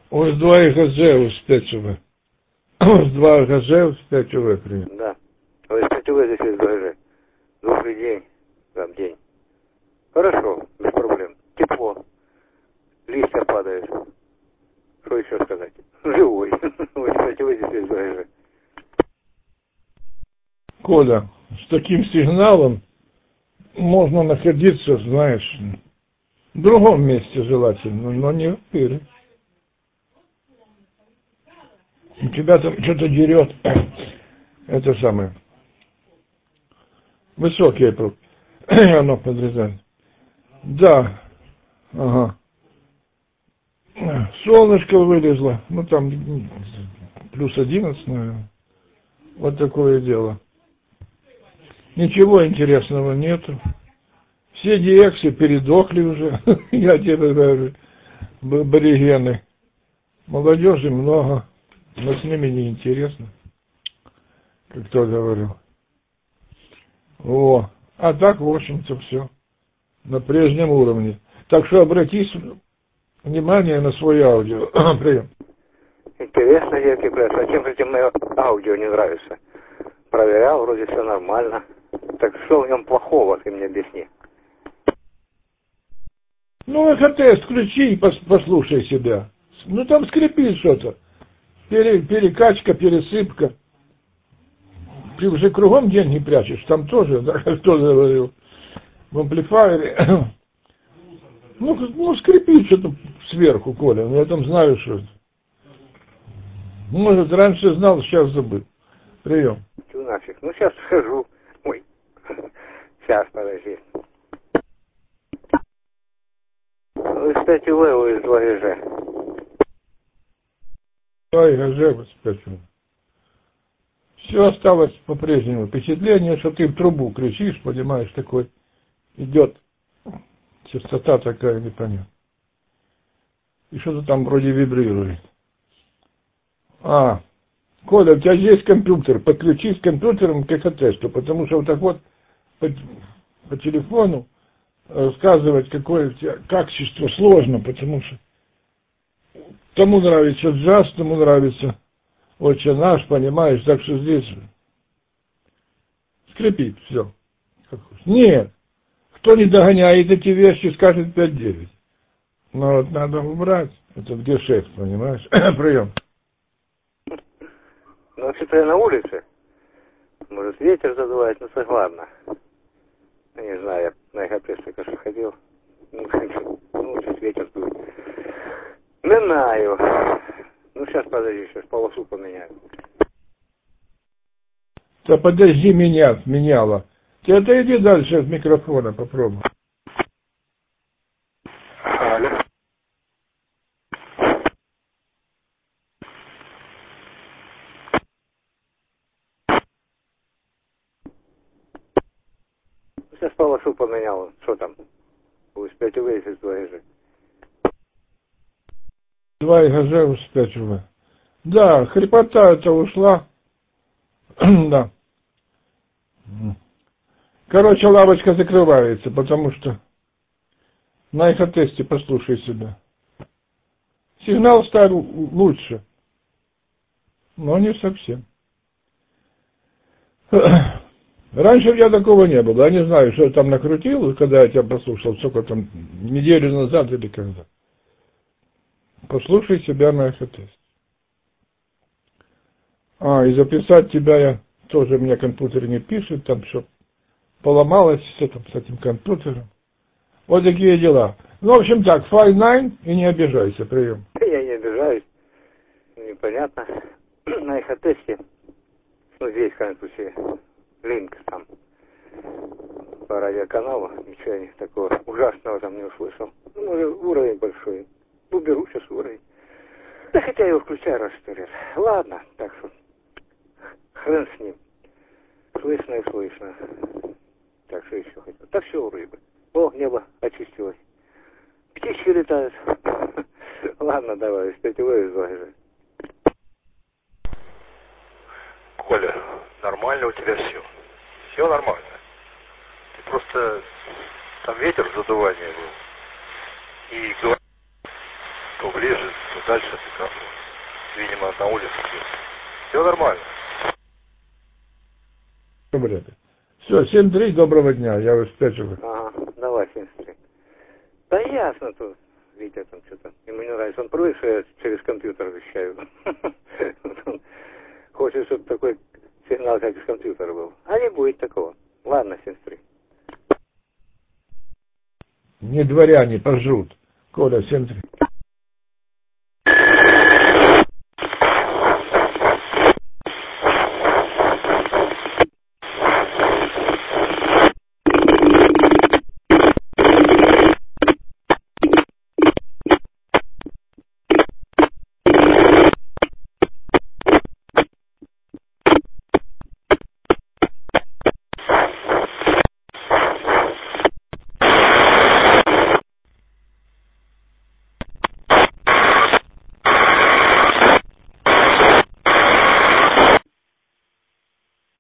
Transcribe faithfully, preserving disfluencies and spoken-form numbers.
Ось два ГЗ успеть Ось два ГЗ успеть привет. Да. Ось пять здесь есть два ГЗ. Добрый день. Вам день. Хорошо, без проблем. Тепло. Листья падают. Что еще сказать? Живой. Ось пять здесь есть два ГЗ. Коля, с таким сигналом можно находиться, знаешь, в другом месте желательно, но не в пыре. У тебя там что-то дерет, это самое, высокие пруд, оно подрезает. Да, ага. Солнышко вылезло, ну там плюс одиннадцать, наверное. Вот такое дело. Ничего интересного нету. Все диексы передохли уже, я тебе говорю, аборигены. Молодежи много, но с ними неинтересно, как кто говорил. О, а так, в общем-то, все на прежнем уровне. Так что обратись внимание на свое аудио. Прием. Интересно, Еркий Пресс, а чем же тебе мое аудио не нравится? Проверял, вроде все нормально. Так что в нем плохого, ты мне объясни. Ну, ЭХ-тест включи и послушай себя. Ну, там скрипит что-то. Пере, перекачка, пересыпка. Ты уже кругом деньги прячешь, там тоже, да, кто говорил, в амплифайере. Ну, ну, скрипит что-то сверху, Коля, я там знаю, что это. Может, раньше знал, сейчас забыл. Прием. Тю нафиг, ну сейчас схожу. Ой, сейчас, подожди. Кстати, Лео из два ГЖ. Ой, ГЖ, спасибо. Все осталось по-прежнему. Впечатление, что ты в трубу кричишь, понимаешь, такой идет частота такая непонятная. И что-то там вроде вибрирует. А, Коля, у тебя есть компьютер, подключись компьютером к ЭХ-тесту, потому что вот так вот по, по телефону рассказывать, какое у тебя качество сложно, потому что кому нравится джаз, тому нравится отче наш, понимаешь, так что здесь скрипит все. Нет, кто не догоняет эти вещи, скажет пять девять. Но вот надо убрать этот гешефт, понимаешь? Прием. Ну, вообще-то я на улице. Может, ветер задувает, ну, так ладно. Не знаю, я на ЭХ-тест только что ходил. Ну, сейчас ветер дует. Не знаю. Ну, сейчас, подожди, сейчас полосу поменяю. Да подожди меня, меняла. Ты отойди дальше от микрофона, попробуй. Алло. Сейчас полосу поменял. Что там? Пусть пять увесит два ГЖ. Два ГЖ успеть уже. Да, хрипота это ушла. Да. Короче, лавочка закрывается, потому что на ЭХ-тесте послушай себя. Сигнал стал лучше, но не совсем. Раньше у меня такого не было. Я не знаю, что я там накрутил, когда я тебя послушал, сколько там, неделю назад или когда. Послушай себя на ЭХ-тесте. А, и записать тебя я тоже, мне компьютер не пишет, там что поломалось все там с этим компьютером. Вот такие дела. Ну, в общем так, файл девять и не обижайся, прием. Я не обижаюсь. Непонятно. На ЭХ-тесте. Ну, здесь, в крайнем случае, линк там по радиоканалу. Ничего я не такого ужасного там не услышал. Ну, может, уровень большой. Уберу сейчас уровень. Да хотя я его включаю раз сто лет. Ладно, так что хрен с ним. Слышно и слышно. Так что еще хотел. Так все у рыбы. О, небо очистилось. Птички летают. Ладно, давай, кстати, вывезу. Коля, нормально у тебя все. Все нормально. Ты просто... Там ветер задувания был. И говорит, то ближе, то дальше от микрофона. Видимо, на улице. Все нормально. Добрый. Все, семь три, доброго дня, я обеспечил. Ага, давай, семьдесят три. Да ясно тут. Витя там что-то. Ему не нравится. Он привык, что я через компьютер вещаю. Он хочет, чтобы такой сигнал, как из компьютера был. А не будет такого. Ладно, семьдесят три. Не дворяне пожрут. Коля, семь три.